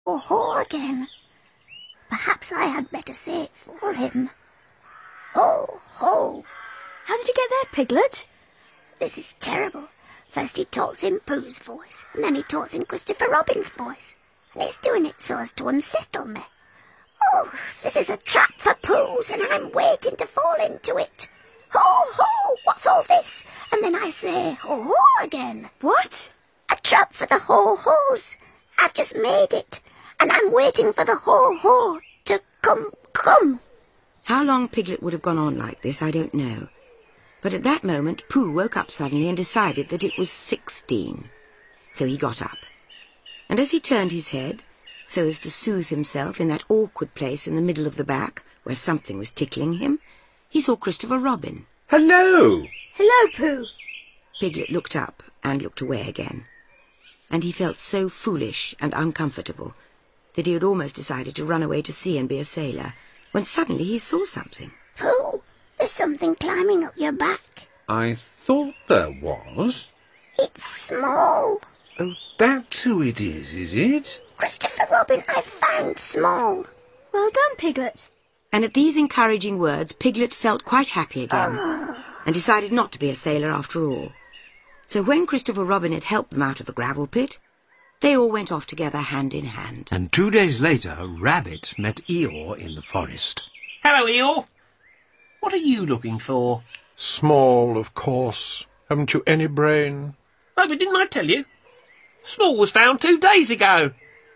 ho again. Perhaps I had better say it for him. Ho, ho. How did you get there, Piglet? This is terrible. First he talks in Pooh's voice, and then he talks in Christopher Robin's voice. And he's doing it so as to unsettle me. Oh, this is a trap for Pooh's, and I'm waiting to fall into it. Ho, ho, what's all this? And then I say ho, ho again. What? A trap for the ho-hos. I've just made it, and I'm waiting for the ho-ho to come. How long Piglet would have gone on like this, I don't know. But at that moment, Pooh woke up suddenly and decided that it was 16. So he got up. And as he turned his head, so as to soothe himself in that awkward place in the middle of the back, where something was tickling him, he saw Christopher Robin. Hello! Hello, Pooh. Piglet looked up and looked away again. And he felt so foolish and uncomfortable that he had almost decided to run away to sea and be a sailor, when suddenly he saw something. Pooh, there's something climbing up your back. I thought there was. It's small. Oh, that's who it is it? Christopher Robin, I found Small. Well done, Piglet. And at these encouraging words, Piglet felt quite happy again, and decided not to be a sailor after all. So when Christopher Robin had helped them out of the gravel pit, they all went off together hand in hand. And 2 days later, Rabbit met Eeyore in the forest. Hello, Eeyore. What are you looking for? Small, of course. Haven't you any brain? Oh, but didn't I tell you? Small was found 2 days ago.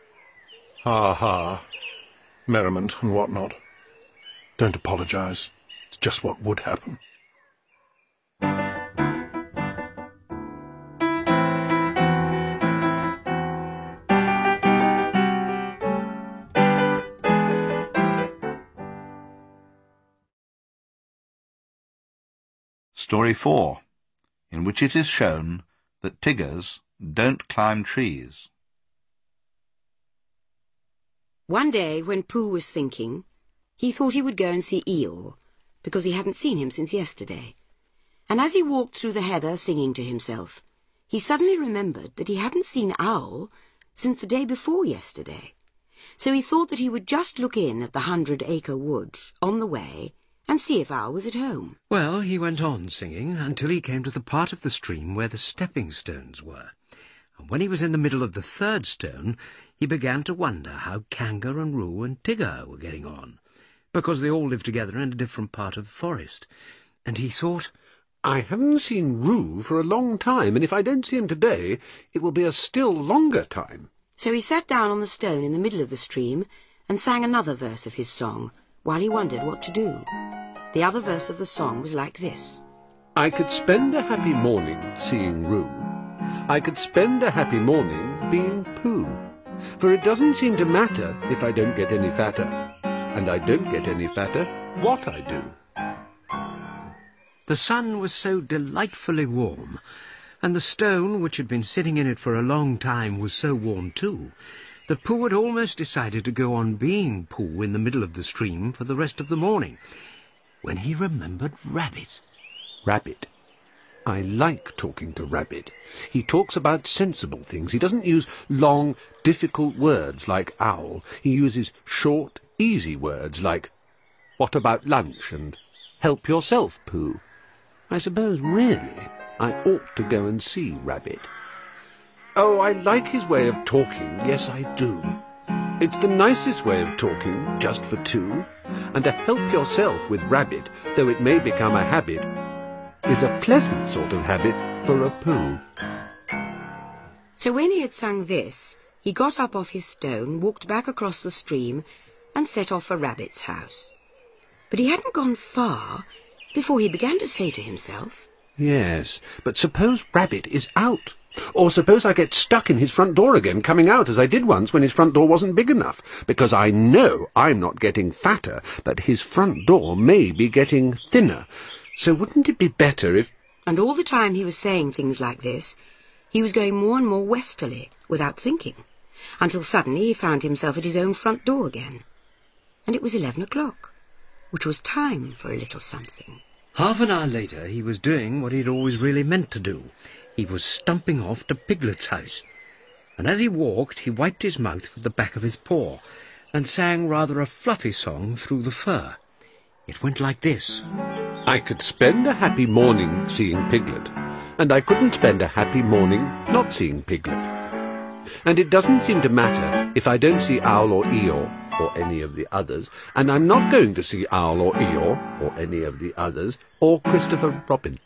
Ha. Merriment and what not. Don't apologise. It's just what would happen. Story 4, in which it is shown that tigers don't climb trees. One day, when Pooh was thinking, he thought he would go and see Eeyore, because he hadn't seen him since yesterday. And as he walked through the heather singing to himself, he suddenly remembered that he hadn't seen Owl since the day before yesterday. So he thought that he would just look in at the 100-acre wood on the way and see if Owl was at home. Well, he went on singing until he came to the part of the stream where the stepping stones were. And when he was in the middle of the 3rd stone, he began to wonder how Kanga and Roo and Tigger were getting on, because they all lived together in a different part of the forest. And he thought, I haven't seen Roo for a long time, and if I don't see him today, it will be a still longer time. So he sat down on the stone in the middle of the stream and sang another verse of his song, while he wondered what to do. The other verse of the song was like this. I could spend a happy morning seeing Roo. I could spend a happy morning being Pooh. For it doesn't seem to matter if I don't get any fatter. And I don't get any fatter what I do. the sun was so delightfully warm, and the stone, which had been sitting in it for a long time, was so warm too, that Pooh had almost decided to go on being Pooh in the middle of the stream for the rest of the morning, when he remembered Rabbit. Rabbit. I like talking to Rabbit. He talks about sensible things. He doesn't use long, difficult words like owl. He uses short, easy words like, what about lunch, and help yourself, Pooh. I suppose, really, I ought to go and see Rabbit. Oh, I like his way of talking, yes, I do. It's the nicest way of talking, just for two, and to help yourself with Rabbit, though it may become a habit, is a pleasant sort of habit for a Pooh. So when he had sung this, he got up off his stone, walked back across the stream, and set off for Rabbit's house. But he hadn't gone far before he began to say to himself, Yes, but suppose Rabbit is out. Or suppose I get stuck in his front door again, coming out as I did once when his front door wasn't big enough, because I know I'm not getting fatter, but his front door may be getting thinner. So wouldn't it be better if... And all the time he was saying things like this, he was going more and more westerly, without thinking, until suddenly he found himself at his own front door again. And it was 11 o'clock, which was time for a little something. Half an hour later he was doing what he'd always really meant to do. He was stumping off to Piglet's house. and as he walked he wiped his mouth with the back of his paw and sang rather a fluffy song through the fur. It went like this. I could spend a happy morning seeing Piglet, and I couldn't spend a happy morning not seeing Piglet. And it doesn't seem to matter if I don't see Owl or Eeyore or any of the others, and I'm not going to see Owl or Eeyore or any of the others or Christopher Robin.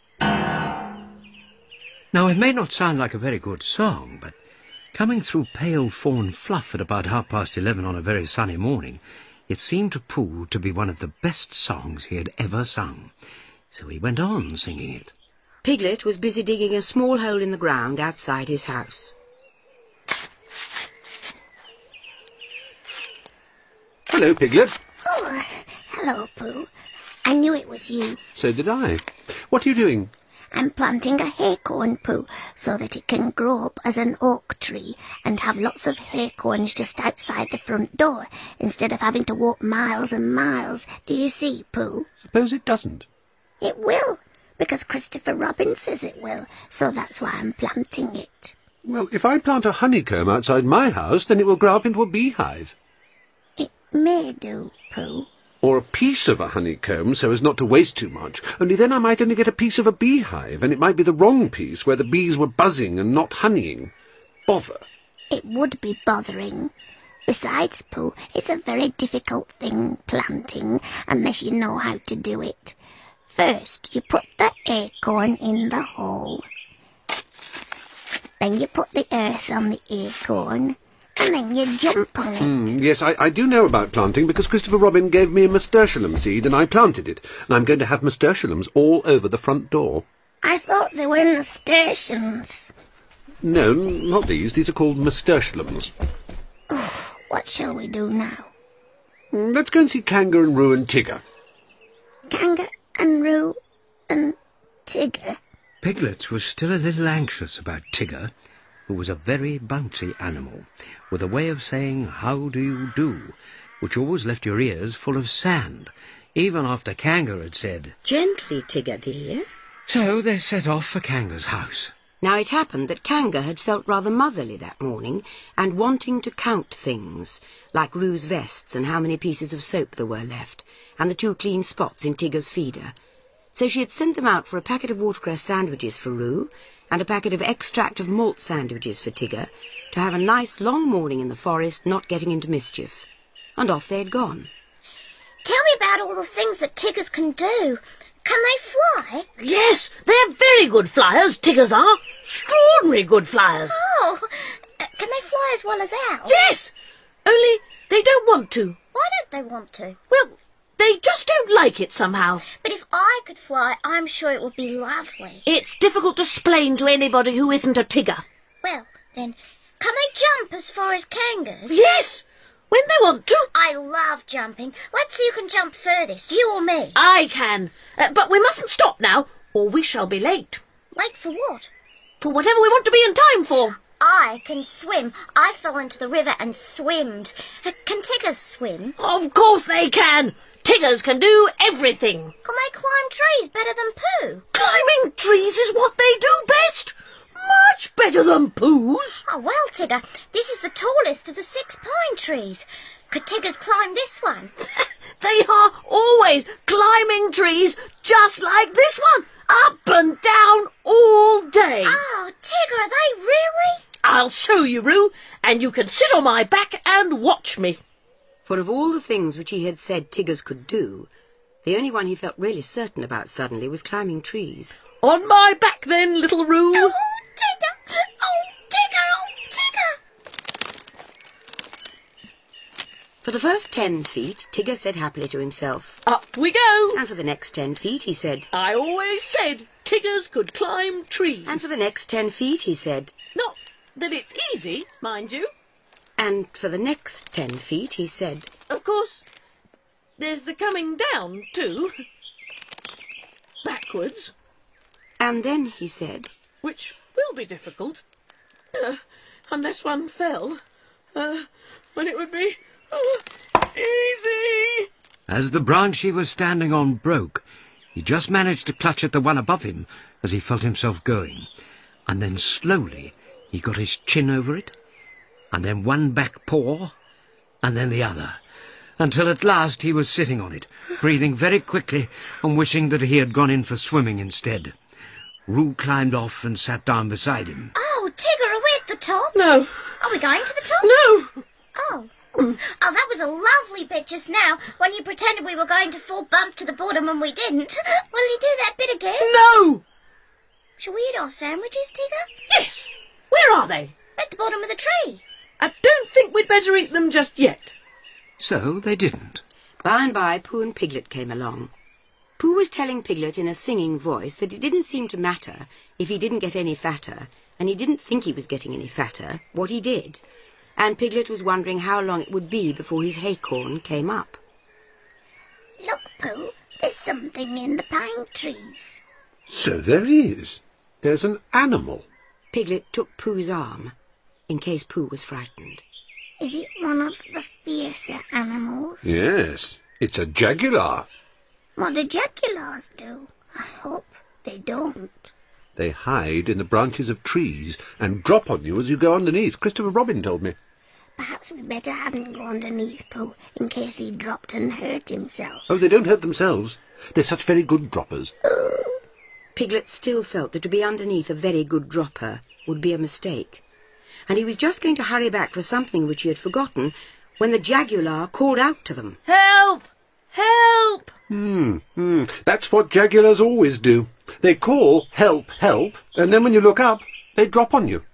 Now, it may not sound like a very good song, but coming through pale fawn fluff at about 11:30 on a very sunny morning, it seemed to Pooh to be one of the best songs he had ever sung. So he went on singing it. Piglet was busy digging a small hole in the ground outside his house. Hello, Piglet. Oh, hello, Pooh. I knew it was you. So did I. What are you doing? I'm planting a acorn, Pooh, so that it can grow up as an oak tree and have lots of acorns just outside the front door, instead of having to walk miles and miles. Do you see, Pooh? Suppose it doesn't. It will, because Christopher Robin says it will, so that's why I'm planting it. Well, if I plant a honeycomb outside my house, then it will grow up into a beehive. It may do, Pooh. Or a piece of a honeycomb, so as not to waste too much. Only then I might only get a piece of a beehive, and it might be the wrong piece, where the bees were buzzing and not honeying. Bother. It would be bothering. Besides, Pooh, it's a very difficult thing, planting, unless you know how to do it. First, you put the acorn in the hole. Then you put the earth on the acorn, and then you jump on it. Yes, I do know about planting, because Christopher Robin gave me a nasturtium seed, and I planted it. And I'm going to have nasturtiums all over the front door. I thought they were nasturtiums. No, not these. These are called nasturtiums. Oh, what shall we do now? Let's go and see Kanga and Roo and Tigger. Kanga and Roo and Tigger? Piglet was still a little anxious about Tigger, who was a very bouncy animal, with a way of saying, "How do you do?" which always left your ears full of sand, even after Kanga had said, "Gently, Tigger, dear." So they set off for Kanga's house. Now it happened that Kanga had felt rather motherly that morning, and wanting to count things, like Roo's vests and how many pieces of soap there were left, and the 2 clean spots in Tigger's feeder. So she had sent them out for a packet of watercress sandwiches for Roo, and a packet of extract of malt sandwiches for Tigger, to have a nice long morning in the forest, not getting into mischief. And off they had gone. Tell me about all the things that Tiggers can do. Can they fly? Yes, they're very good flyers, Tiggers are. Extraordinary good flyers. Oh, can they fly as well as owls? Yes, only they don't want to. Why don't they want to? Well, they just don't like it somehow. But if I could fly, I'm sure it would be lovely. It's difficult to explain to anybody who isn't a Tigger. Well, then, can they jump as far as Kangas? Yes, when they want to. I love jumping. Let's see who can jump furthest, you or me. I can. But we mustn't stop now, or we shall be late. Late for what? For whatever we want to be in time for. I can swim. I fell into the river and swimmed. Can Tiggers swim? Of course they can. Tiggers can do everything. Can they climb trees better than Pooh? Climbing trees is what they do best. Much better than Pooh's. Oh, well, Tigger, this is the tallest of the 6 pine trees. Could Tiggers climb this one? They are always climbing trees just like this one, up and down all day. Oh, Tigger, are they really? I'll show you, Roo, and you can sit on my back and watch me. For of all the things which he had said Tiggers could do, the only one he felt really certain about suddenly was climbing trees. On my back then, little Roo. Oh, Tigger! Oh, Tigger! Oh, Tigger! For the first 10 feet, Tigger said happily to himself. Up we go. And for the next 10 feet, he said. I always said Tiggers could climb trees. And for the next 10 feet, he said. Not that it's easy, mind you. And for the next 10 feet, he said. Of course, there's the coming down, too. Backwards. And then he said. Which will be difficult. Unless one fell. When it would be easy. As the branch he was standing on broke, he just managed to clutch at the one above him as he felt himself going, and then slowly he got his chin over it, and then one back paw, and then the other, until at last he was sitting on it, breathing very quickly and wishing that he had gone in for swimming instead. Roo climbed off and sat down beside him. Oh, Tigger, are we at the top? No. Are we going to the top? No. Oh. Oh, that was a lovely bit just now, when you pretended we were going to fall bump to the bottom and we didn't. Will you do that bit again? No. Shall we eat our sandwiches, Tigger? Yes. Where are they? At the bottom of the tree. I don't think we'd better eat them just yet. So they didn't. By and by, Pooh and Piglet came along. Pooh was telling Piglet in a singing voice that it didn't seem to matter if he didn't get any fatter, and he didn't think he was getting any fatter, what he did. And Piglet was wondering how long it would be before his haycorn came up. Look, Pooh, there's something in the pine trees. So there is. There's an animal. Piglet took Pooh's arm, in case Pooh was frightened. Is it one of the fiercer animals? Yes, it's a jaguar. What do jaguars do? I hope they don't. They hide in the branches of trees and drop on you as you go underneath. Christopher Robin told me. Perhaps we better hadn't go underneath, Pooh, in case he dropped and hurt himself. Oh, they don't hurt themselves. They're such very good droppers. Piglet still felt that to be underneath a very good dropper would be a mistake, and he was just going to hurry back for something which he had forgotten when the jaguar called out to them. Help! Help! That's what jaguars always do. They call, help, help, and then when you look up, they drop on you.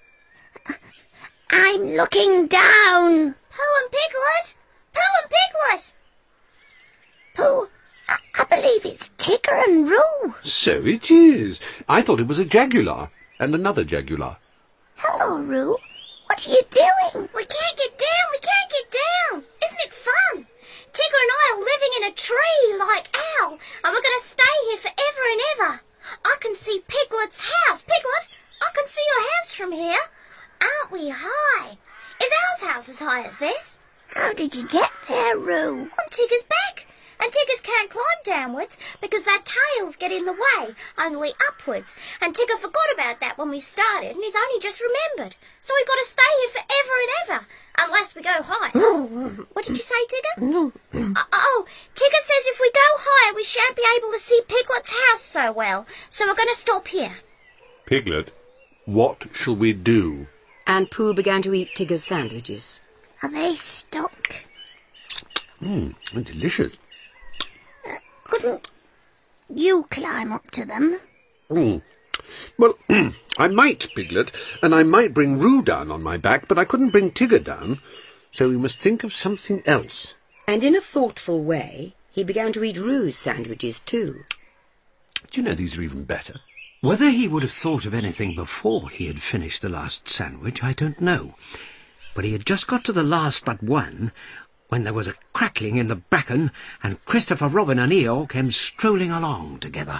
I'm looking down. Pooh and Piglet! Pooh and Piglet! Pooh, I believe it's Tigger and Roo. So it is. I thought it was a jaguar and another jaguar. Hello, Roo. What are you doing? We can't get down. We can't get down. Isn't it fun? Tigger and I are living in a tree like Owl, and we're going to stay here forever and ever. I can see Piglet's house. Piglet, I can see your house from here. Aren't we high? Is Owl's house as high as this? How did you get there, Roo? On Tigger's back. And Tiggers can't climb downwards because their tails get in the way, only upwards. And Tigger forgot about that when we started, and he's only just remembered. So we've got to stay here forever and ever, unless we go high. What did you say, Tigger? Oh, Tigger says if we go higher, we shan't be able to see Piglet's house so well. So we're going to stop here. Piglet, what shall we do? And Pooh began to eat Tigger's sandwiches. Are they stuck? Delicious. Couldn't you climb up to them? Well, I might, Piglet, and I might bring Roo down on my back, but I couldn't bring Tigger down, so we must think of something else. And in a thoughtful way, he began to eat Roo's sandwiches too. Do you know these are even better? Whether he would have thought of anything before he had finished the last sandwich, I don't know. But he had just got to the last but one, when there was a crackling in the bracken, and Christopher Robin and Eeyore came strolling along together.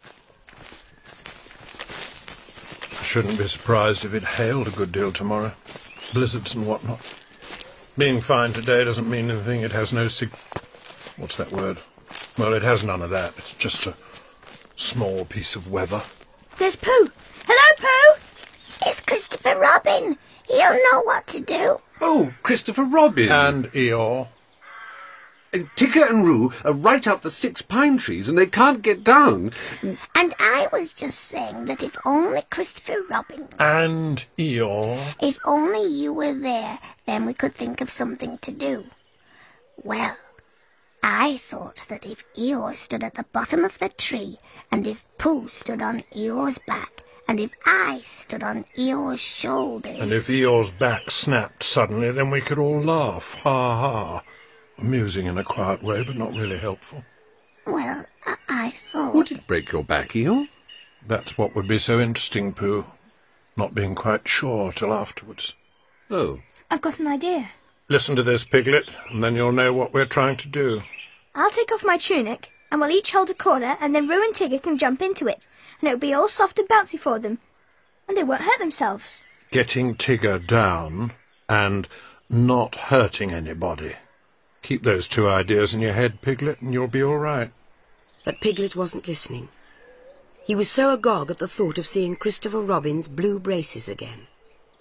I shouldn't be surprised if it hailed a good deal tomorrow. Blizzards and whatnot. Being fine today doesn't mean anything. It has no what's that word? Well, it has none of that. It's just a small piece of weather. There's Pooh. Hello, Pooh. It's Christopher Robin. He'll know what to do. Oh, Christopher Robin. And Eeyore. Tigger and Roo are right up the 6 pine trees and they can't get down. And I was just saying that if only Christopher Robin... And Eeyore. If only you were there, then we could think of something to do. Well, I thought that if Eeyore stood at the bottom of the tree, and if Pooh stood on Eeyore's back, and if I stood on Eeyore's shoulders... And if Eeyore's back snapped suddenly, then we could all laugh. Ha ha. Amusing in a quiet way, but not really helpful. Well, I thought... Would it break your back, Eeyore? That's what would be so interesting, Pooh. Not being quite sure till afterwards. Oh. I've got an idea. Listen to this, Piglet, and then you'll know what we're trying to do. I'll take off my tunic, and we'll each hold a corner, and then Roo and Tigger can jump into it, and it'll be all soft and bouncy for them, and they won't hurt themselves. Getting Tigger down and not hurting anybody. Keep those 2 ideas in your head, Piglet, and you'll be all right. But Piglet wasn't listening. He was so agog at the thought of seeing Christopher Robin's blue braces again.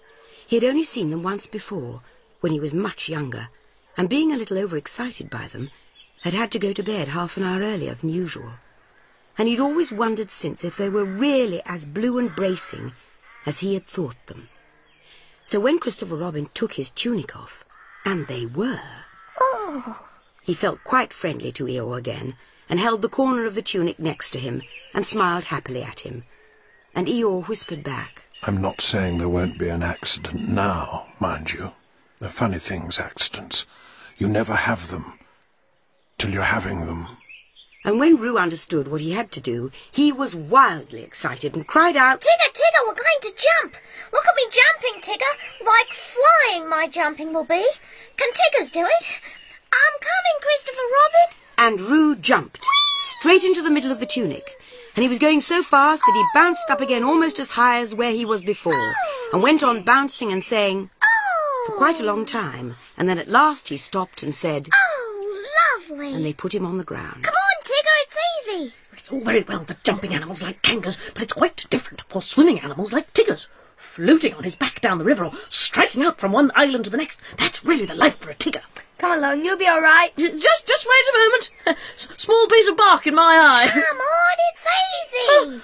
He had only seen them once before, when he was much younger, and being a little overexcited by them, had to go to bed half an hour earlier than usual. And he'd always wondered since if they were really as blue and bracing as he had thought them. So when Christopher Robin took his tunic off, and they were, he felt quite friendly to Eeyore again, and held the corner of the tunic next to him, and smiled happily at him. And Eeyore whispered back, I'm not saying there won't be an accident now, mind you. They're funny things, accidents. You never have them till you're having them. And when Roo understood what he had to do, he was wildly excited and cried out, Tigger, Tigger, we're going to jump. Look at me jumping, Tigger. Like flying my jumping will be. Can Tiggers do it? I'm coming, Christopher Robin. And Roo jumped straight into the middle of the tunic. And he was going so fast that he bounced up again almost as high as where he was before, and went on bouncing and saying for quite a long time. And then at last he stopped and said, Oh, lovely. and they put him on the ground. Come on, Tigger, it's easy. It's all very well for jumping animals like kangurs, but it's quite different for swimming animals like tiggers. Floating on his back down the river or striking out from one island to the next, that's really the life for a tigger. Come along, you'll be all right. Just wait a moment. Small piece of bark in my eye. Come on, it's easy.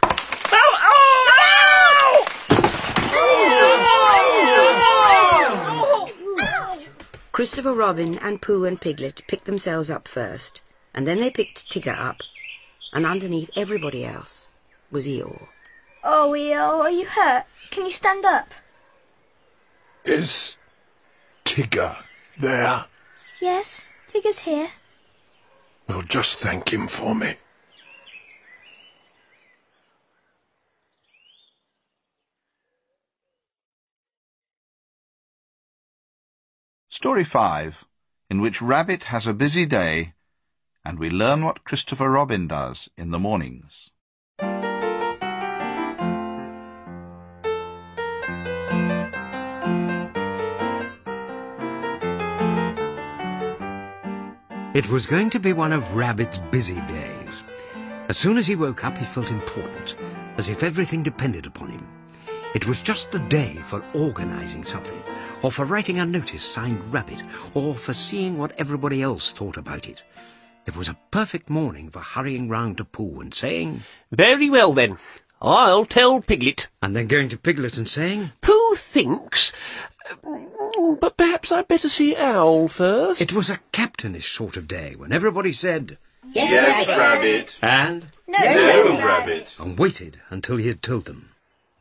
Christopher Robin and Pooh and Piglet picked themselves up first, and then they picked Tigger up, and underneath everybody else was Eeyore. Oh, Eeyore, are you hurt? Can you stand up? Is Tigger there? Yes, Tigger's here. Well, just thank him for me. Story 5, in which Rabbit has a busy day, and we learn what Christopher Robin does in the mornings. It was going to be one of Rabbit's busy days. As soon as he woke up, he felt important, as if everything depended upon him. It was just the day for organising something, or for writing a notice signed Rabbit, or for seeing what everybody else thought about it. It was a perfect morning for hurrying round to Pooh and saying, Very well, then. I'll tell Piglet. and then going to Piglet and saying, Pooh thinks... but perhaps I'd better see Owl first. It was a captainish sort of day when everybody said, Yes, Rabbit. and No, Rabbit. and waited until he had told them.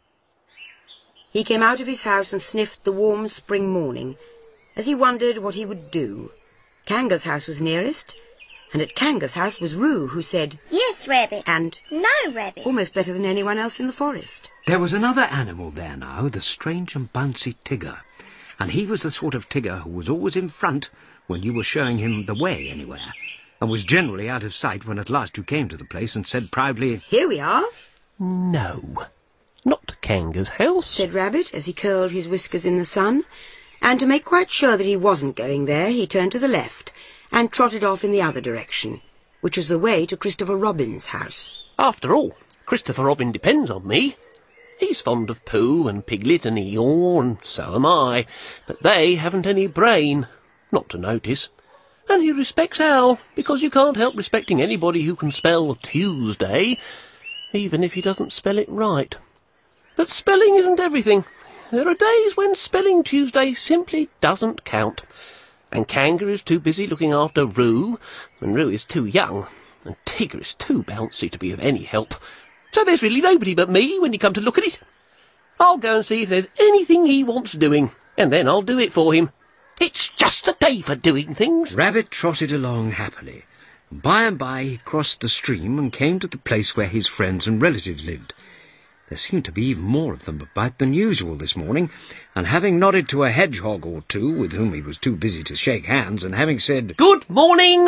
He came out of his house and sniffed the warm spring morning, as he wondered what he would do. Kanga's house was nearest, and at Kanga's house was Roo, who said, Yes, Rabbit. and No, Rabbit. almost better than anyone else in the forest. There was another animal there now, the strange and bouncy Tigger, and he was the sort of Tigger who was always in front when you were showing him the way anywhere, and was generally out of sight when at last you came to the place and said proudly, Here we are, No, not Kanga's house. said Rabbit, as he curled his whiskers in the sun, and to make quite sure that he wasn't going there, he turned to the left and trotted off in the other direction, which was the way to Christopher Robin's house. After all, Christopher Robin depends on me. He's fond of Pooh and Piglet and Eeyore, and so am I, but they haven't any brain, not to notice. And he respects Owl, because you can't help respecting anybody who can spell Tuesday, even if he doesn't spell it right. But spelling isn't everything. There are days when spelling Tuesday simply doesn't count. And Kanga is too busy looking after Roo, and Roo is too young, and Tigger is too bouncy to be of any help. So there's really nobody but me when you come to look at it. I'll go and see if there's anything he wants doing, and then I'll do it for him. It's just a day for doing things. Rabbit trotted along happily. By and by he crossed the stream and came to the place where his friends and relatives lived. There seemed to be even more of them about than usual this morning, and having nodded to a hedgehog or two, with whom he was too busy to shake hands, and having said, Good morning,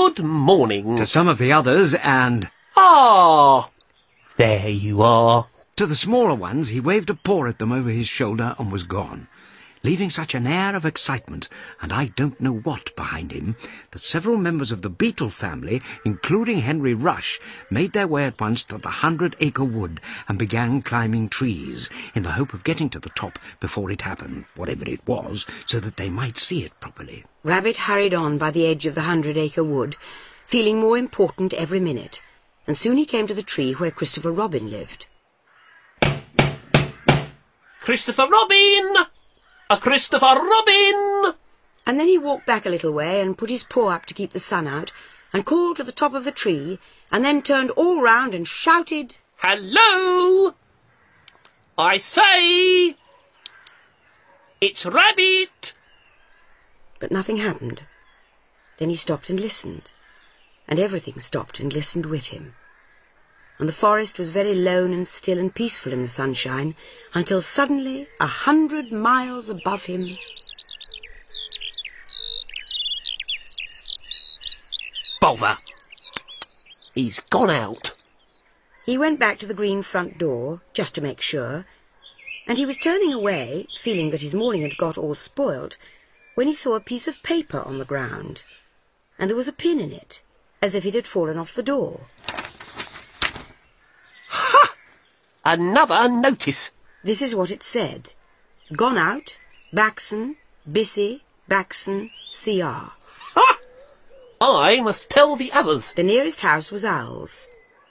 to some of the others, and Ah, there you are. to the smaller ones, he waved a paw at them over his shoulder and was gone, leaving such an air of excitement, and I don't know what behind him, that several members of the Beetle family, including Henry Rush, made their way at once to the 100-acre wood and began climbing trees, in the hope of getting to the top before it happened, whatever it was, so that they might see it properly. Rabbit hurried on by the edge of the 100-acre wood, feeling more important every minute, and soon he came to the tree where Christopher Robin lived. Christopher Robin! A Christopher Robin! And then he walked back a little way and put his paw up to keep the sun out, and called to the top of the tree, and then turned all round and shouted, Hello! I say! It's Rabbit! But nothing happened. Then he stopped and listened, and everything stopped and listened with him. And the forest was very lone and still and peaceful in the sunshine, until suddenly, 100 miles above him... Bother! He's gone out. He went back to the green front door, just to make sure, and he was turning away, feeling that his morning had got all spoilt, when he saw a piece of paper on the ground, and there was a pin in it, as if it had fallen off the door. Ha! Another notice. This is what it said. Gone out, Baxon, Bissy, Baxon, CR. Ha! I must tell the others. The nearest house was Owl's.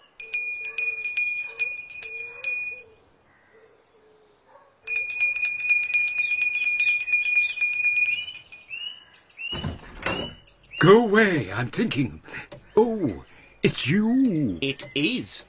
Go away, I'm thinking. Oh, it's you. It is.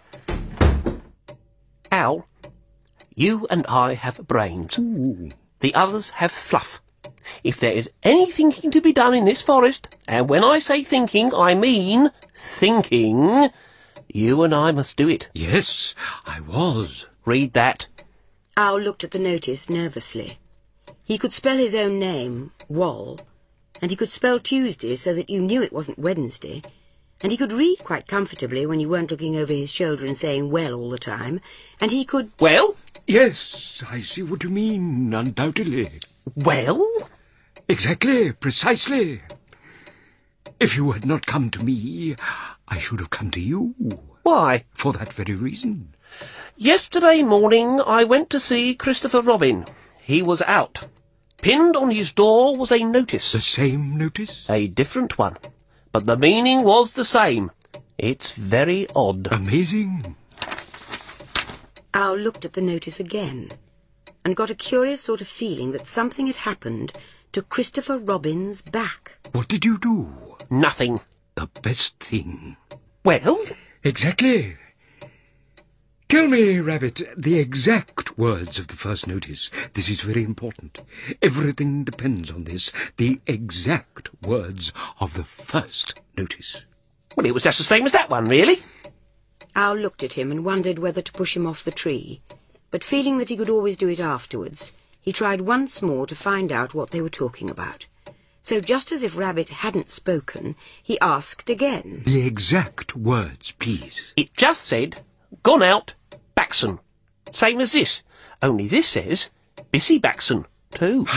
Owl, you and I have brains. Ooh. The others have fluff. If there is any thinking to be done in this forest, and when I say thinking, I mean thinking, you and I must do it. Yes, I was. Read that. Owl looked at the notice nervously. He could spell his own name, Wall, and he could spell Tuesday so that you knew it wasn't Wednesday, and he could read quite comfortably when you weren't looking over his shoulder and saying well all the time, and he could... Well? Yes, I see what you mean, undoubtedly. Well? Exactly, precisely. If you had not come to me, I should have come to you. Why? For that very reason. Yesterday morning I went to see Christopher Robin. He was out. Pinned on his door was a notice. The same notice? A different one. But the meaning was the same. It's very odd. Amazing. Owl looked at the notice again, and got a curious sort of feeling that something had happened to Christopher Robin's back. What did you do? Nothing. The best thing. Well? Exactly. Tell me, Rabbit, the exact words of the first notice. This is very important. Everything depends on this. The exact words of the first notice. Well, it was just the same as that one, really. Owl looked at him and wondered whether to push him off the tree, but feeling that he could always do it afterwards, he tried once more to find out what they were talking about. So just as if Rabbit hadn't spoken, he asked again. The exact words, please. It just said, gone out, Baxon. Same as this, only this says, Bissy Baxon, too.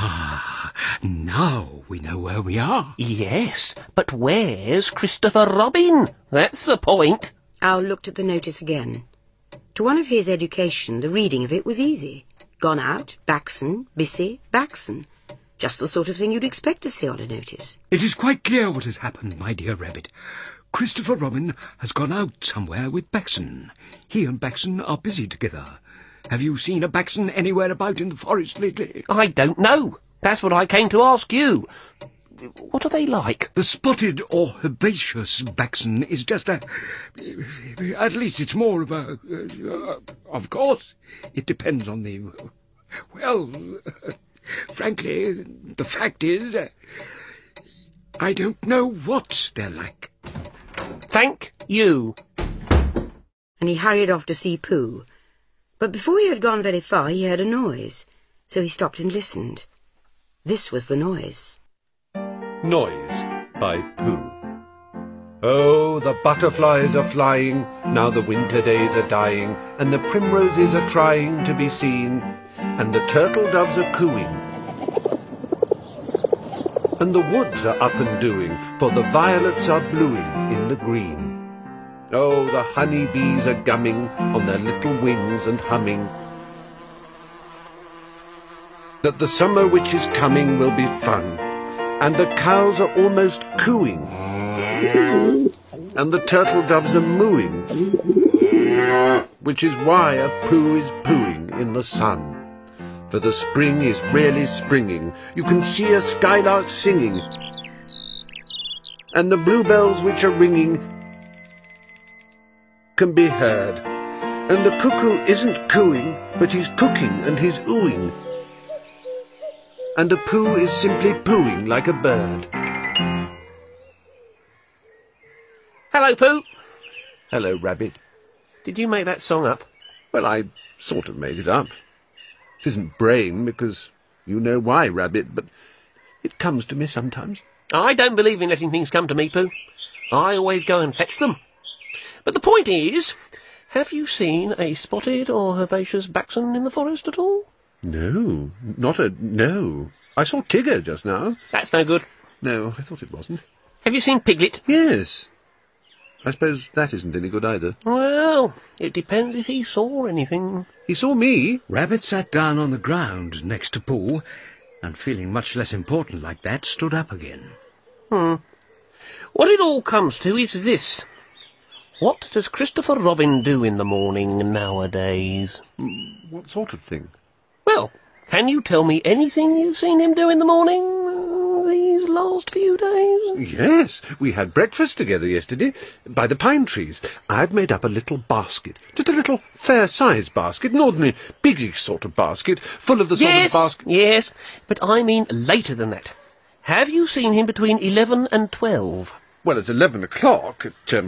Now we know where we are. Yes, but where's Christopher Robin? That's the point. Owl looked at the notice again. To one of his education, the reading of it was easy. Gone out, Baxon, Bissy, Baxon. Just the sort of thing you'd expect to see on a notice. It is quite clear what has happened, my dear Rabbit. Christopher Robin has gone out somewhere with Baxon. He and Baxon are busy together. Have you seen a Baxon anywhere about in the forest lately? I don't know. That's what I came to ask you. What are they like? The spotted or herbaceous Baxon is just a... At least it's more of a... of course, it depends on the... Well, frankly, the fact is... I don't know what they're like. Thank you. And he hurried off to see Pooh. But before he had gone very far, he heard a noise, so he stopped and listened. This was the noise. Noise by Pooh. Oh, the butterflies are flying, now the winter days are dying, and the primroses are trying to be seen. and the turtle doves are cooing. And the woods are up and doing, for the violets are bluing in the green. Oh, the honey bees are gumming on their little wings and humming that the summer which is coming will be fun, and the cows are almost cooing, and the turtle doves are mooing, which is why a poo is pooing in the sun. For the spring is really springing. You can see a skylark singing, and the bluebells which are ringing can be heard. And the cuckoo isn't cooing, but he's cooking and he's oohing. And a poo is simply pooing like a bird. Hello, Pooh. Hello, Rabbit. Did you make that song up? Well, I sort of made it up. It isn't brain, because you know why, Rabbit, but it comes to me sometimes. I don't believe in letting things come to me, Pooh. I always go and fetch them. But the point is, have you seen a spotted or herbaceous baxen in the forest at all? No, no. I saw Tigger just now. That's no good. No, I thought it wasn't. Have you seen Piglet? Yes. I suppose that isn't any good either. Well, it depends if he saw anything. He saw me. Rabbit sat down on the ground next to Pooh, and feeling much less important like that, stood up again. What it all comes to is this. What does Christopher Robin do in the morning nowadays? What sort of thing? Well, can you tell me anything you've seen him do in the morning these last few days? Yes, we had breakfast together yesterday by the pine trees. I'd made up a little basket, just a little fair-sized basket, an ordinary biggish sort of basket, full of the sort of basket... Yes, but I mean later than that. Have you seen him between 11 and 12? Well, at 11 o'clock,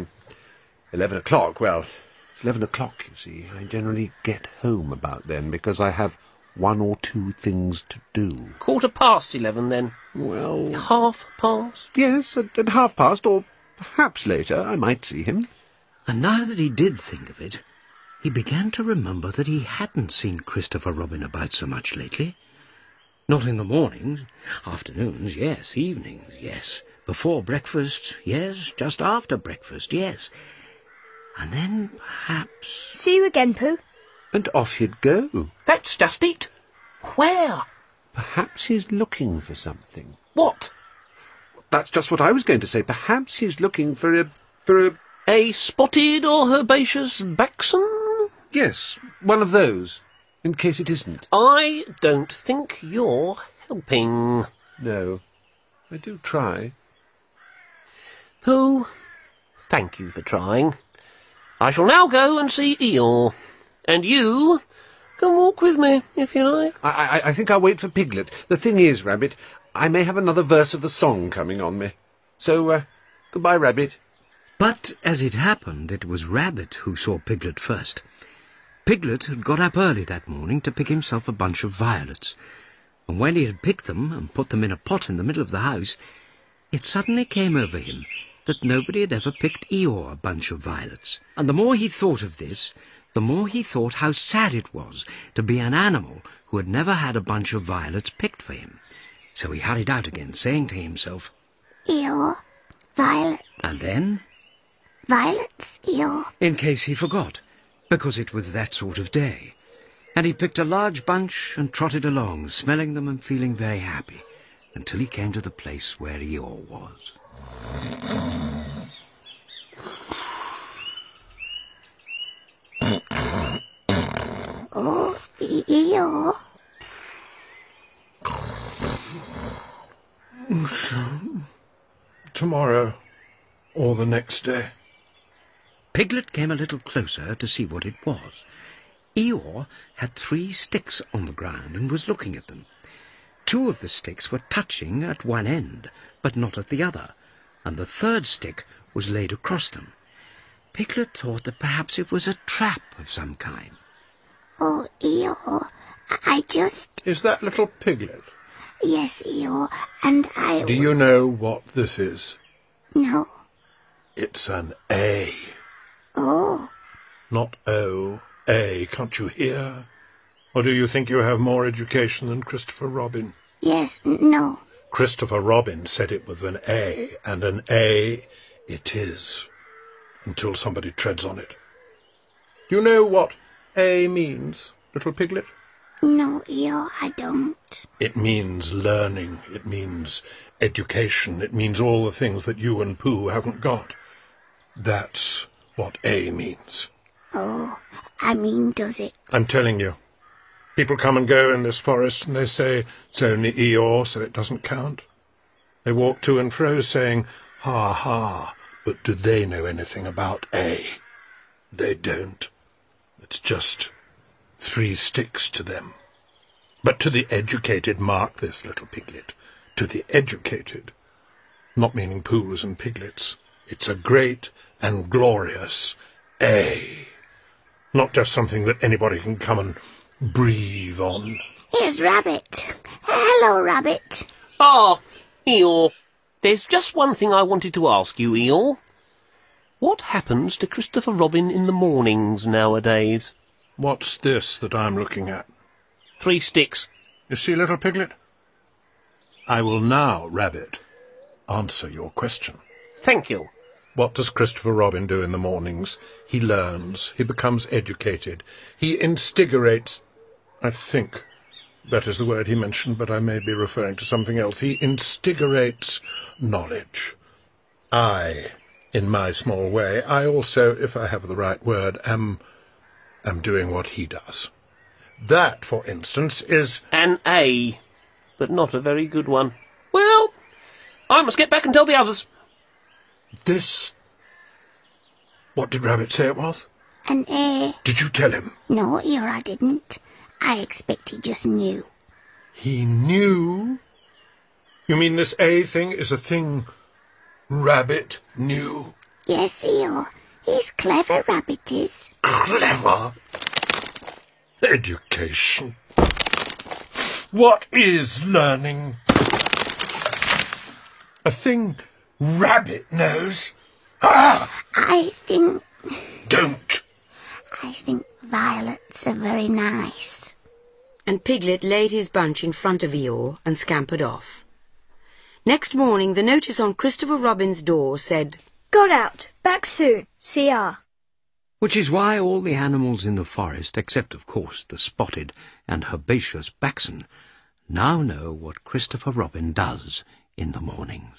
11 o'clock, well, it's 11 o'clock, you see. I generally get home about then, because I have 1 or 2 things to do. 11:15 then? Well... 1/2 Yes, at 1/2, or perhaps later I might see him. And now that he did think of it, he began to remember that he hadn't seen Christopher Robin about so much lately. Not in the mornings, afternoons, yes, evenings, yes, before breakfast, yes, just after breakfast, yes. And then, perhaps... See you again, Pooh. And off he'd go. That's just it. Where? Perhaps he's looking for something. What? That's just what I was going to say. Perhaps he's looking for a... A spotted or herbaceous baxen? Yes, one of those, in case it isn't. I don't think you're helping. No, I do try. Pooh, thank you for trying. I shall now go and see Eeyore. And you can walk with me, if you like. I think I'll wait for Piglet. The thing is, Rabbit, I may have another verse of the song coming on me. So, goodbye, Rabbit. But, as it happened, it was Rabbit who saw Piglet first. Piglet had got up early that morning to pick himself a bunch of violets, and when he had picked them and put them in a pot in the middle of the house, it suddenly came over him that nobody had ever picked Eeyore a bunch of violets. And the more he thought of this, the more he thought how sad it was to be an animal who had never had a bunch of violets picked for him. So he hurried out again, saying to himself, Eeyore, violets. And then, Violets, Eeyore. in case he forgot, because it was that sort of day. And he picked a large bunch and trotted along, smelling them and feeling very happy, until he came to the place where Eeyore was. Oh, Eeyore. Tomorrow, or the next day. Piglet came a little closer to see what it was. Eeyore had 3 sticks on the ground and was looking at them. 2 of the sticks were touching at one end, but not at the other, and the 3rd stick was laid across them. Piglet thought that perhaps it was a trap of some kind. Oh, Eeyore, I just... Is that little Piglet? Yes, Eeyore, and I... Do you know what this is? No. It's an A. Oh. Not O, A. Can't you hear? Or do you think you have more education than Christopher Robin? Yes, no. Christopher Robin said it was an A, and an A it is, until somebody treads on it. Do you know what A means, little piglet? No, Eeyore, I don't. It means learning, it means education, it means all the things that you and Pooh haven't got. That's what A means. Oh, I mean, does it? I'm telling you. People come and go in this forest and they say, it's only Eeyore, so it doesn't count. They walk to and fro saying, ha ha, but do they know anything about A? They don't. It's just 3 sticks to them. But to the educated, mark this, little piglet, to the educated, not meaning Poohs and piglets, it's a great and glorious A. Not just something that anybody can come and breathe on. Here's Rabbit. Hello, Rabbit. Ah, Eeyore, there's just one thing I wanted to ask you, Eeyore. What happens to Christopher Robin in the mornings nowadays? What's this that I'm looking at? 3 sticks. You see, little piglet? I will now, Rabbit, answer your question. Thank you. What does Christopher Robin do in the mornings? He learns, he becomes educated, he instigates, I think that is the word he mentioned, but I may be referring to something else. He instigates knowledge. I, in my small way, I also, if I have the right word, am doing what he does. That, for instance, is... An A, but not a very good one. Well, I must get back and tell the others. This... What did Rabbit say it was? An A. Did you tell him? No, Eeyore, I didn't. I expect he just knew. He knew? You mean this A thing is a thing Rabbit knew? Yes, Eeyore. He's clever, Rabbit is. Clever? Education. What is learning? A thing Rabbit knows? Ah! I think violets are very nice. And Piglet laid his bunch in front of Eeyore and scampered off. Next morning, the notice on Christopher Robin's door said, Got out. Back soon. CR. Which is why all the animals in the forest, except, of course, the spotted and herbaceous Baxen, now know what Christopher Robin does in the mornings.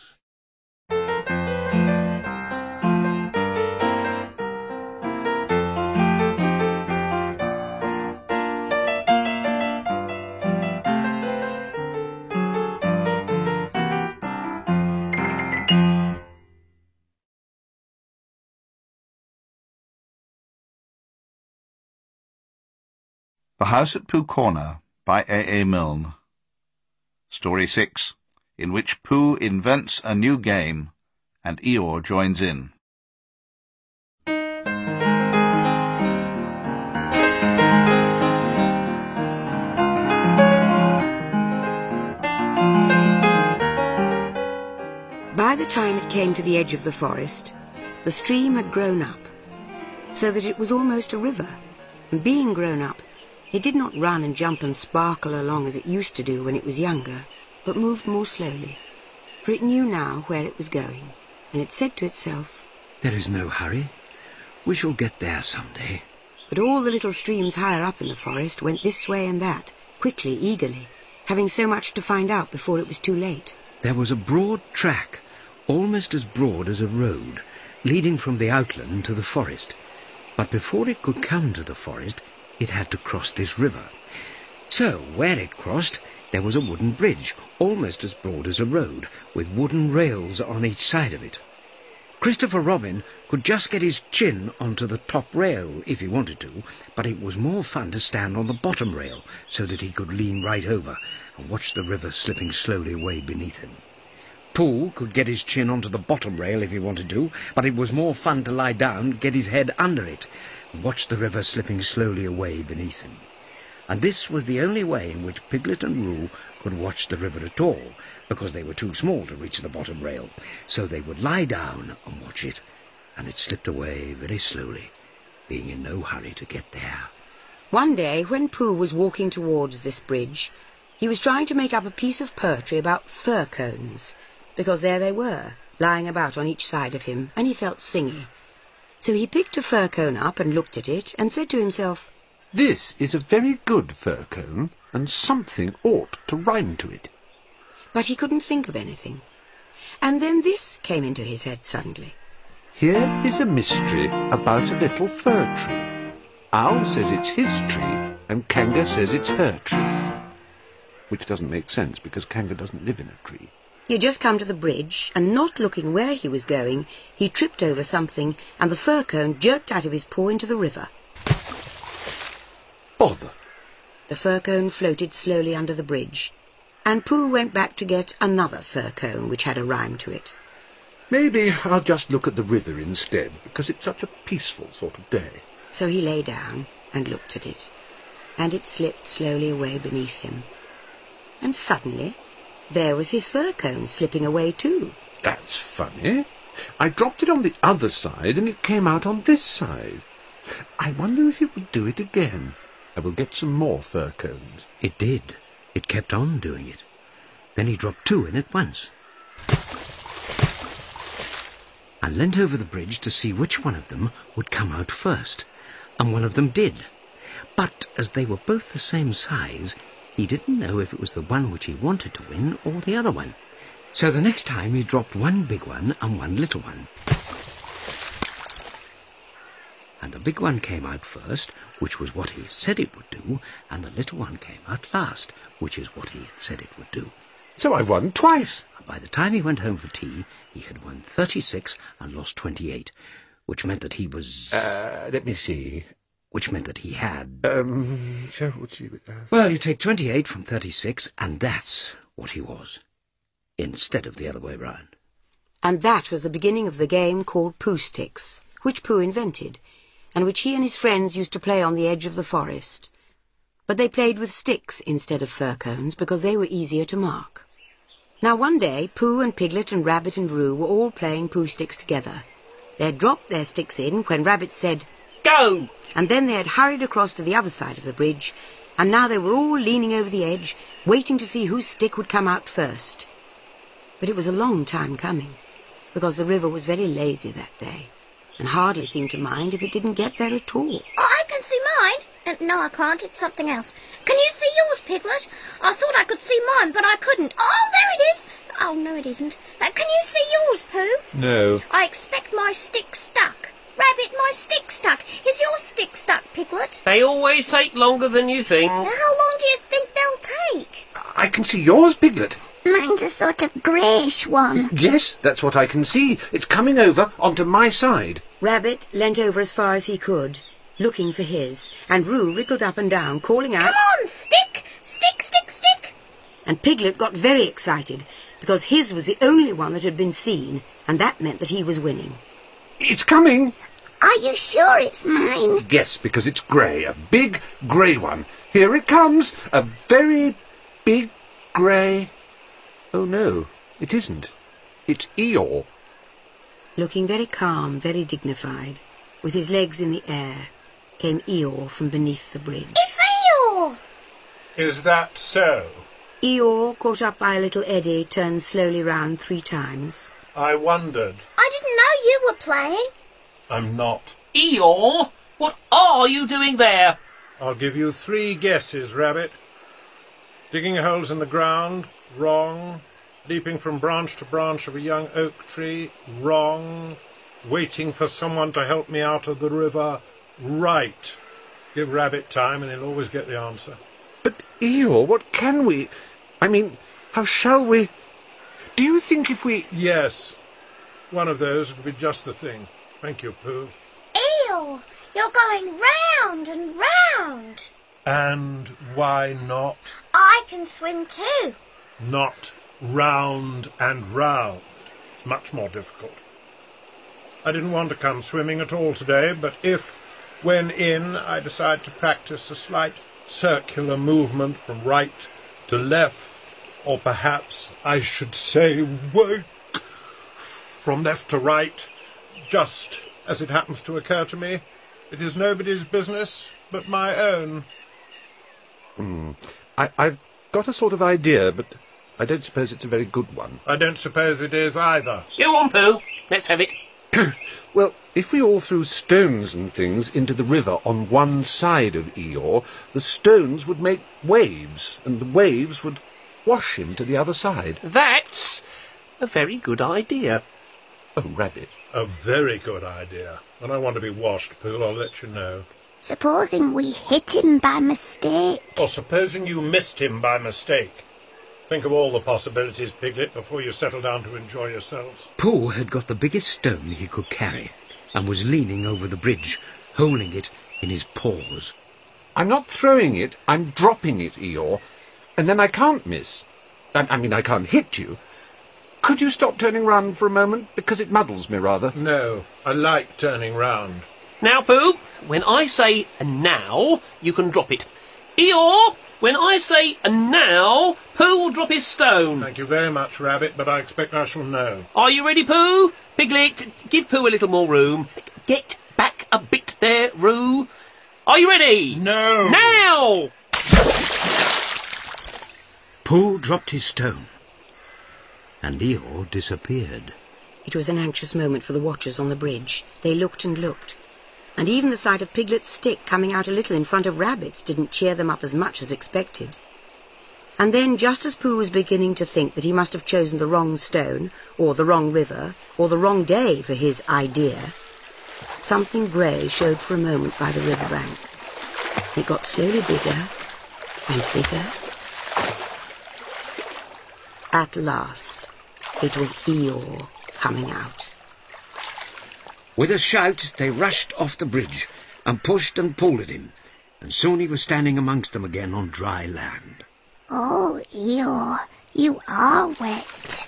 The House at Pooh Corner by A. A. Milne. Story 6, in which Pooh invents a new game and Eeyore joins in. By the time it came to the edge of the forest, the stream had grown up, so that it was almost a river, and being grown up, it did not run and jump and sparkle along as it used to do when it was younger, but moved more slowly, for it knew now where it was going, and it said to itself, There is no hurry. We shall get there some day. But all the little streams higher up in the forest went this way and that, quickly, eagerly, having so much to find out before it was too late. There was a broad track, almost as broad as a road, leading from the outland to the forest. But before it could come to the forest, it had to cross this river. So, where it crossed, there was a wooden bridge, almost as broad as a road, with wooden rails on each side of it. Christopher Robin could just get his chin onto the top rail if he wanted to, but it was more fun to stand on the bottom rail so that he could lean right over and watch the river slipping slowly away beneath him. Pooh could get his chin onto the bottom rail if he wanted to, but it was more fun to lie down, get his head under it, and watch the river slipping slowly away beneath him. And this was the only way in which Piglet and Roo could watch the river at all, because they were too small to reach the bottom rail, so they would lie down and watch it, and it slipped away very slowly, being in no hurry to get there. One day, when Pooh was walking towards this bridge, he was trying to make up a piece of poetry about fir cones, because there they were, lying about on each side of him, and he felt singy. So he picked a fir cone up and looked at it, and said to himself, "This is a very good fir cone, and something ought to rhyme to it." But he couldn't think of anything. And then this came into his head suddenly. "Here is a mystery about a little fir tree. Owl says it's his tree, and Kanga says it's her tree." Which doesn't make sense, because Kanga doesn't live in a tree. He had just come to the bridge, and not looking where he was going, he tripped over something, and the fir cone jerked out of his paw into the river. Bother! The fir cone floated slowly under the bridge, and Pooh went back to get another fir cone which had a rhyme to it. Maybe I'll just look at the river instead, because it's such a peaceful sort of day. So he lay down and looked at it, and it slipped slowly away beneath him. And suddenly, there was his fir cone slipping away too. That's funny. I dropped it on the other side, and it came out on this side. I wonder if it would do it again. I will get some more fir cones. It did. It kept on doing it. Then he dropped 2 in at once. I leant over the bridge to see which one of them would come out first, and one of them did. But as they were both the same size, he didn't know if it was the one which he wanted to win or the other one. So the next time he dropped one big one and one little one. And the big one came out first, which was what he said it would do, and the little one came out last, which is what he had said it would do. So I've won twice. By the time he went home for tea, he had won 36 and lost 28, which meant that he was... let me see. Which meant that he had... Well, you take 28 from 36, and that's what he was, instead of the other way round. And that was the beginning of the game called Pooh Sticks, which Pooh invented, and which he and his friends used to play on the edge of the forest. But they played with sticks instead of fir cones, because they were easier to mark. Now one day, Pooh and Piglet and Rabbit and Roo were all playing Pooh Sticks together. They had dropped their sticks in when Rabbit said, "Go!" And then they had hurried across to the other side of the bridge, and now they were all leaning over the edge, waiting to see whose stick would come out first. But it was a long time coming, because the river was very lazy that day, and hardly seemed to mind if it didn't get there at all. I can see mine. No, I can't. It's something else. Can you see yours, Piglet? I thought I could see mine, but I couldn't. Oh, there it is. Oh, no, it isn't. Can you see yours, Pooh? No. I expect my stick's stuck. Rabbit, my stick's stuck. Is your stick stuck, Piglet? They always take longer than you think. Now, how long do you think they'll take? I can see yours, Piglet. Mine's a sort of greyish one. Yes, that's what I can see. It's coming over onto my side. Rabbit leant over as far as he could, looking for his, and Roo wriggled up and down, calling out, "Come on, stick! Stick, stick, stick!" And Piglet got very excited, because his was the only one that had been seen, and that meant that he was winning. It's coming. Are you sure it's mine? Yes, because it's grey, a big grey one. Here it comes, a very big grey... Oh, no, it isn't. It's Eeyore. Looking very calm, very dignified, with his legs in the air, came Eeyore from beneath the bridge. It's Eeyore! Is that so? Eeyore, caught up by a little eddy, turned slowly round 3 times. I wondered. I didn't know you were playing. I'm not. Eeyore, what are you doing there? I'll give you 3 guesses, Rabbit. Digging holes in the ground, wrong. Leaping from branch to branch of a young oak tree, wrong. Waiting for someone to help me out of the river, right. Give Rabbit time and he'll always get the answer. But, Eeyore, what can we... I mean, how shall we... Do you think if we... Yes, one of those would be just the thing. Thank you, Pooh. Eeyore, you're going round and round. And why not? I can swim too. Not round and round. It's much more difficult. I didn't want to come swimming at all today, but if, when in, I decide to practice a slight circular movement from right to left, or perhaps I should say work from left to right, just as it happens to occur to me, it is nobody's business, but my own. I've got a sort of idea, but I don't suppose it's a very good one. I don't suppose it is either. Go on, Pooh. Let's have it. Well, if we all threw stones and things into the river on one side of Eeyore, the stones would make waves, and the waves would wash him to the other side. That's a very good idea. Oh, Rabbit. A very good idea. When I want to be washed, Pooh, I'll let you know. Supposing we hit him by mistake. Or supposing you missed him by mistake. Think of all the possibilities, Piglet, before you settle down to enjoy yourselves. Pooh had got the biggest stone he could carry and was leaning over the bridge, holding it in his paws. I'm not throwing it, I'm dropping it, Eeyore. And then I can't miss. I mean, I can't hit you. Could you stop turning round for a moment? Because it muddles me, rather. No, I like turning round. Now, Pooh, when I say now, you can drop it. Eeyore, when I say now, Pooh will drop his stone. Thank you very much, Rabbit, but I expect I shall know. Are you ready, Pooh? Piglet, give Pooh a little more room. Get back a bit there, Roo. Are you ready? No. Now! Pooh dropped his stone, and Eeyore disappeared. It was an anxious moment for the watchers on the bridge. They looked and looked. And even the sight of Piglet's stick coming out a little in front of Rabbit's didn't cheer them up as much as expected. And then, just as Pooh was beginning to think that he must have chosen the wrong stone, or the wrong river, or the wrong day for his idea, something grey showed for a moment by the river bank. It got slowly bigger and bigger. At last, it was Eeyore coming out. With a shout, they rushed off the bridge and pushed and pulled at him, and soon he was standing amongst them again on dry land. Oh, Eeyore, you are wet.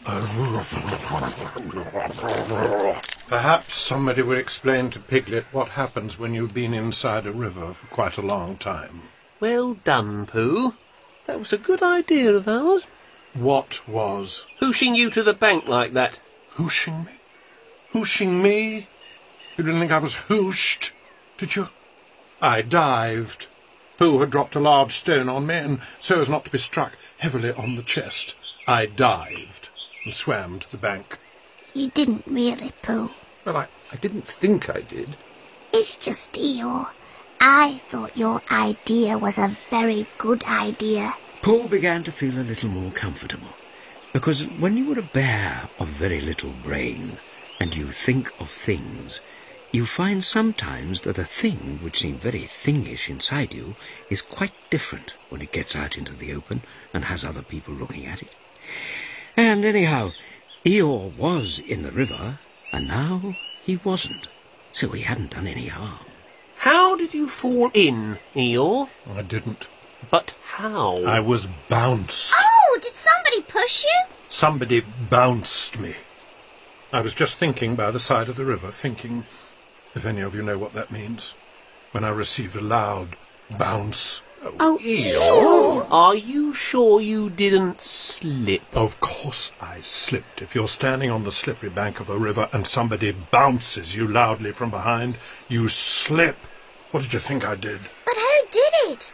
Perhaps somebody will explain to Piglet what happens when you've been inside a river for quite a long time. Well done, Pooh. That was a good idea of ours. What was? Hooshing you to the bank like that. Hooshing me? Hooshing me? You didn't think I was hooshed, did you? I dived. Pooh had dropped a large stone on me, and so as not to be struck heavily on the chest, I dived and swam to the bank. You didn't really, Pooh. Well, I didn't think I did. It's just Eeyore. I thought your idea was a very good idea. Pooh began to feel a little more comfortable, because when you are a bear of very little brain, and you think of things, you find sometimes that a thing which seemed very thingish inside you is quite different when it gets out into the open and has other people looking at it. And anyhow, Eeyore was in the river, and now he wasn't, so he hadn't done any harm. How did you fall in, Eeyore? I didn't. But how? I was bounced. Oh, did somebody push you? Somebody bounced me. I was just thinking by the side of the river, thinking, if any of you know what that means, when I received a loud bounce. Oh, Eeyore! Are you sure you didn't slip? Of course I slipped. If you're standing on the slippery bank of a river and somebody bounces you loudly from behind, you slip. What did you think I did? But who did it?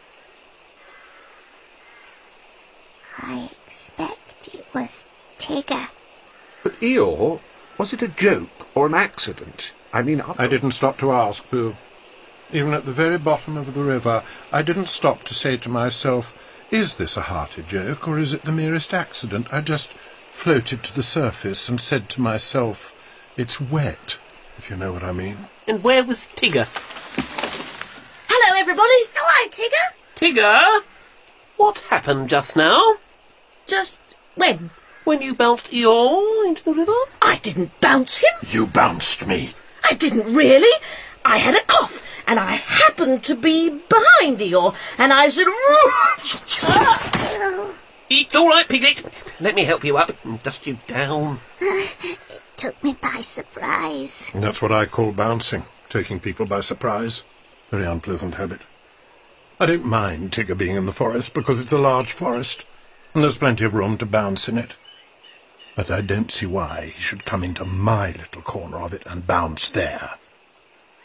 I expect it was Tigger. But Eeyore, was it a joke or an accident? I mean, I didn't stop to ask, Pooh. Even at the very bottom of the river, I didn't stop to say to myself, is this a hearty joke, or is it the merest accident? I just floated to the surface and said to myself, it's wet, if you know what I mean. And where was Tigger? Hello, everybody. Hello, Tigger. Tigger? What happened just now? Just when? When you bounced Eeyore into the river? I didn't bounce him. You bounced me. I didn't really. I had a cough, and I happened to be behind Eeyore, and I said, It's all right, Piglet. Let me help you up and dust you down. It took me by surprise. And that's what I call bouncing, taking people by surprise. Very unpleasant habit. I don't mind Tigger being in the forest, because it's a large forest, and there's plenty of room to bounce in it. But I don't see why he should come into my little corner of it and bounce there.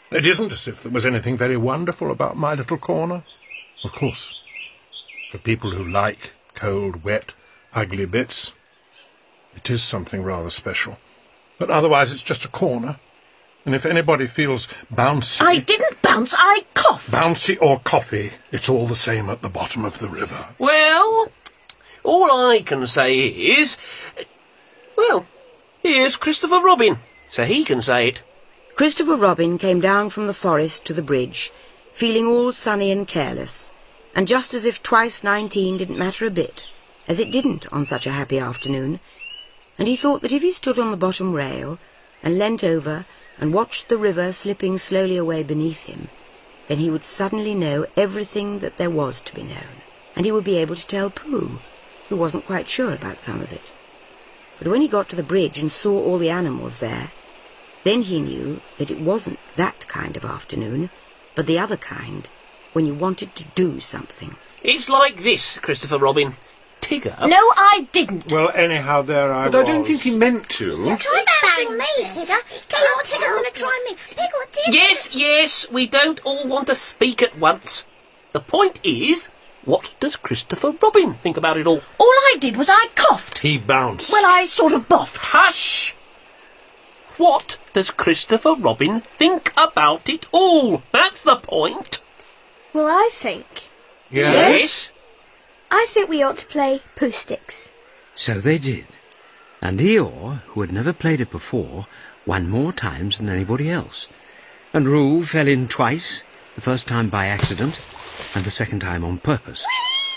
It isn't as if there was anything very wonderful about my little corner. Of course, for people who like cold, wet, ugly bits, it is something rather special. But otherwise it's just a corner. And if anybody feels bouncy... I didn't bounce, I coughed. Bouncy or coffee, it's all the same at the bottom of the river. Well, all I can say is... Well, here's Christopher Robin, so he can say it. Christopher Robin came down from the forest to the bridge, feeling all sunny and careless, and just as if twice 19 didn't matter a bit, as it didn't on such a happy afternoon, and he thought that if he stood on the bottom rail and leant over and watched the river slipping slowly away beneath him, then he would suddenly know everything that there was to be known, and he would be able to tell Pooh, who wasn't quite sure about some of it. But when he got to the bridge and saw all the animals there, then he knew that it wasn't that kind of afternoon, but the other kind, when you wanted to do something. It's like this, Christopher Robin. Tigger... No, I didn't. Well, anyhow, there I was. But I don't think he meant to. Try bouncing me, Tigger. Tigger's going to try and mix Piglet, do you? Yes, we don't all want to speak at once. The point is, what does Christopher Robin think about it all? All I did was I coughed. He bounced. Well, I sort of boffed. Hush! What does Christopher Robin think about it all? That's the point. Well, I think... Yes? I think we ought to play Pooh Sticks. So they did. And Eeyore, who had never played it before, won more times than anybody else. And Roo fell in twice, the first time by accident, and the second time on purpose.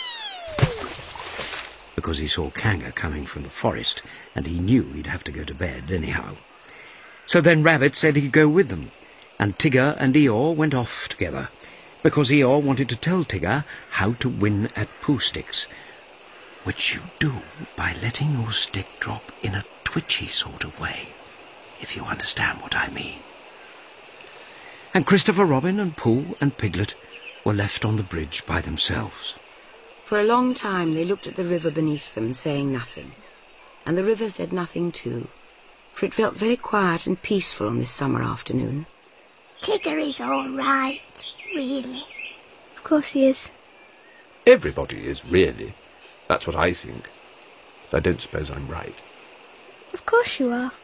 Because he saw Kanga coming from the forest, and he knew he'd have to go to bed anyhow. So then Rabbit said he'd go with them, and Tigger and Eeyore went off together, because Eeyore wanted to tell Tigger how to win at Pooh Sticks, which you do by letting your stick drop in a twitchy sort of way, if you understand what I mean. And Christopher Robin and Pooh and Piglet were left on the bridge by themselves. For a long time they looked at the river beneath them, saying nothing, and the river said nothing too, for it felt very quiet and peaceful on this summer afternoon. Tigger is all right, really. Of course he is. Everybody is, really. That's what I think. But I don't suppose I'm right. Of course you are.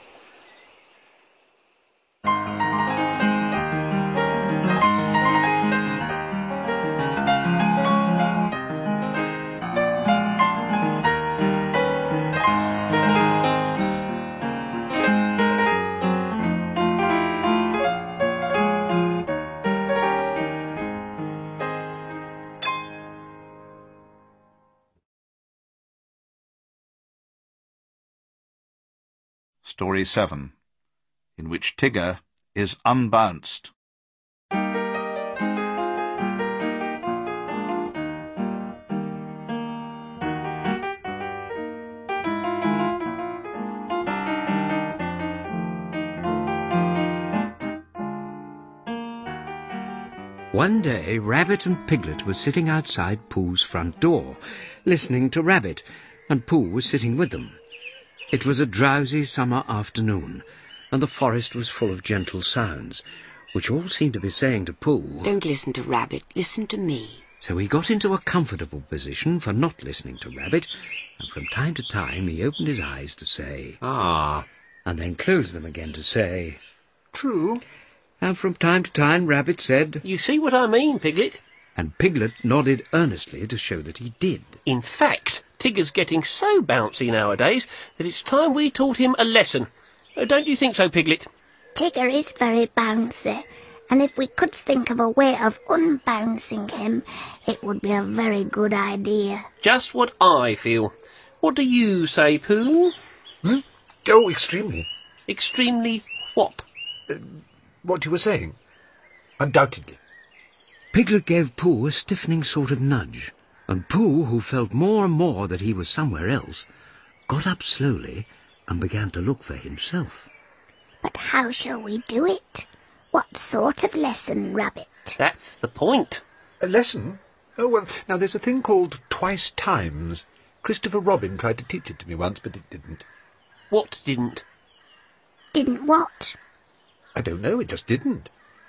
Story 7, in which Tigger is unbounced. One day, Rabbit and Piglet were sitting outside Pooh's front door, listening to Rabbit, and Pooh was sitting with them. It was a drowsy summer afternoon, and the forest was full of gentle sounds, which all seemed to be saying to Pooh, "Don't listen to Rabbit, listen to me." So he got into a comfortable position for not listening to Rabbit, and from time to time he opened his eyes to say, "Ah," and then closed them again to say, "True." And from time to time Rabbit said, You see what I mean, Piglet? and Piglet nodded earnestly to show that he did. In fact, Tigger's getting so bouncy nowadays that it's time we taught him a lesson. Don't you think so, Piglet? Tigger is very bouncy, and if we could think of a way of unbouncing him, it would be a very good idea. Just what I feel. What do you say, Pooh? Oh, extremely. Extremely what? What you were saying. Undoubtedly. Piglet gave Pooh a stiffening sort of nudge, and Pooh, who felt more and more that he was somewhere else, got up slowly and began to look for himself. But how shall we do it? What sort of lesson, Rabbit? That's the point. A lesson? Oh, well, now there's a thing called twice times. Christopher Robin tried to teach it to me once, but it didn't. What didn't? Didn't what? I don't know, it just didn't.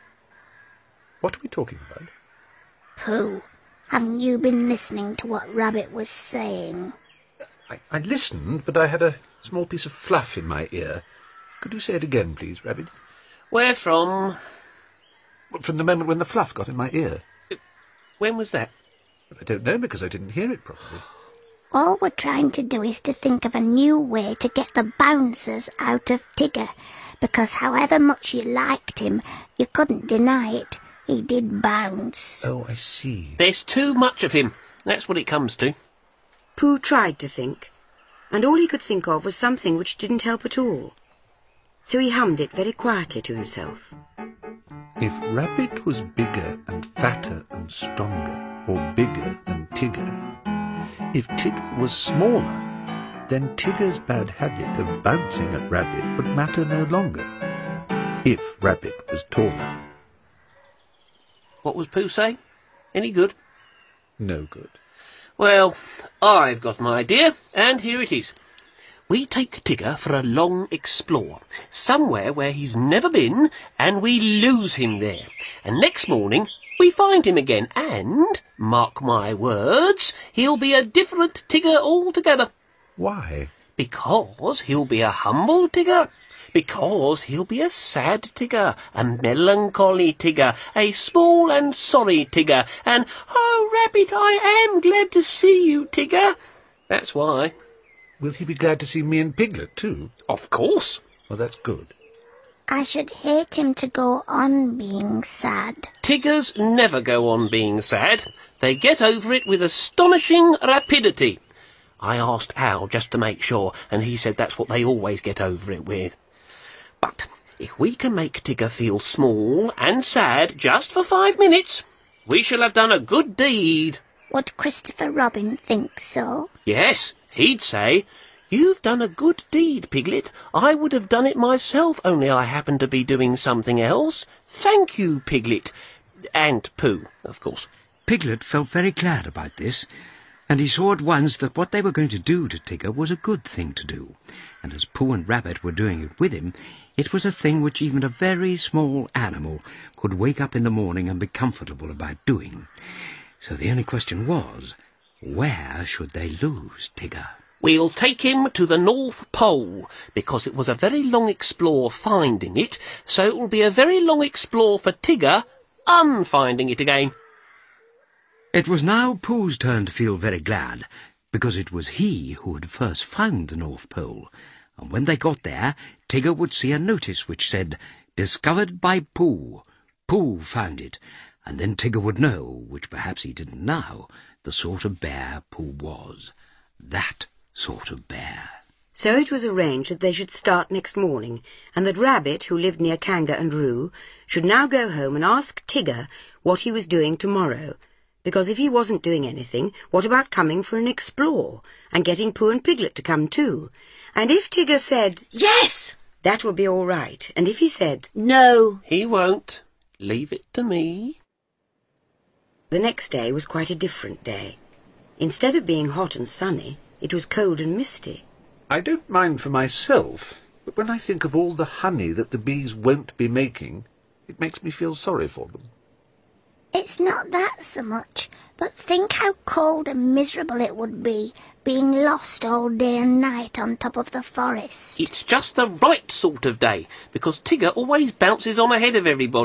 What are we talking about? Pooh, haven't you been listening to what Rabbit was saying? I listened, but I had a small piece of fluff in my ear. Could you say it again, please, Rabbit? Where from? From the moment when the fluff got in my ear. When was that? I don't know, because I didn't hear it properly. All we're trying to do is to think of a new way to get the bouncers out of Tigger, because however much you liked him, you couldn't deny it. He did bounce. Oh, I see. There's too much of him. That's what it comes to. Pooh tried to think, and all he could think of was something which didn't help at all. So he hummed it very quietly to himself. If Rabbit was bigger and fatter and stronger, or bigger than Tigger, if Tigger was smaller, then Tigger's bad habit of bouncing at Rabbit would matter no longer. If Rabbit was taller. What was Pooh say? Any good? No good. Well, I've got an idea, and here it is. We take Tigger for a long explore, somewhere where he's never been, and we lose him there. And next morning, we find him again, and, mark my words, he'll be a different Tigger altogether. Why? Because he'll be a humble Tigger. Because he'll be a sad Tigger, a melancholy Tigger, a small and sorry Tigger, and, "Oh, Rabbit, I am glad to see you, Tigger." That's why. Will he be glad to see me and Piglet, too? Of course. Well, that's good. I should hate him to go on being sad. Tiggers never go on being sad. They get over it with astonishing rapidity. I asked Al just to make sure, and he said that's what they always get over it with. But if we can make Tigger feel small and sad just for 5 minutes, we shall have done a good deed. Would Christopher Robin think so? Yes, he'd say, "You've done a good deed, Piglet. I would have done it myself, only I happened to be doing something else. Thank you, Piglet." And Pooh, of course. Piglet felt very glad about this, and he saw at once that what they were going to do to Tigger was a good thing to do, and as Pooh and Rabbit were doing it with him, it was a thing which even a very small animal could wake up in the morning and be comfortable about doing. So the only question was, where should they lose Tigger? We'll take him to the North Pole, because it was a very long explore finding it, so it will be a very long explore for Tigger unfinding it again. It was now Pooh's turn to feel very glad, because it was he who had first found the North Pole, and when they got there, Tigger would see a notice which said, "Discovered by Pooh. Pooh found it," and then Tigger would know, which perhaps he didn't now, the sort of bear Pooh was. That sort of bear. So it was arranged that they should start next morning, and that Rabbit, who lived near Kanga and Roo, should now go home and ask Tigger what he was doing tomorrow, because if he wasn't doing anything, what about coming for an explore, and getting Pooh and Piglet to come too? And if Tigger said, Yes! that would be all right, and if he said, No. He won't. Leave it to me. The next day was quite a different day. Instead of being hot and sunny, it was cold and misty. I don't mind for myself, but when I think of all the honey that the bees won't be making, it makes me feel sorry for them. It's not that so much, but think how cold and miserable it would be, being lost all day and night on top of the forest. It's just the right sort of day, because Tigger always bounces on ahead of everybody.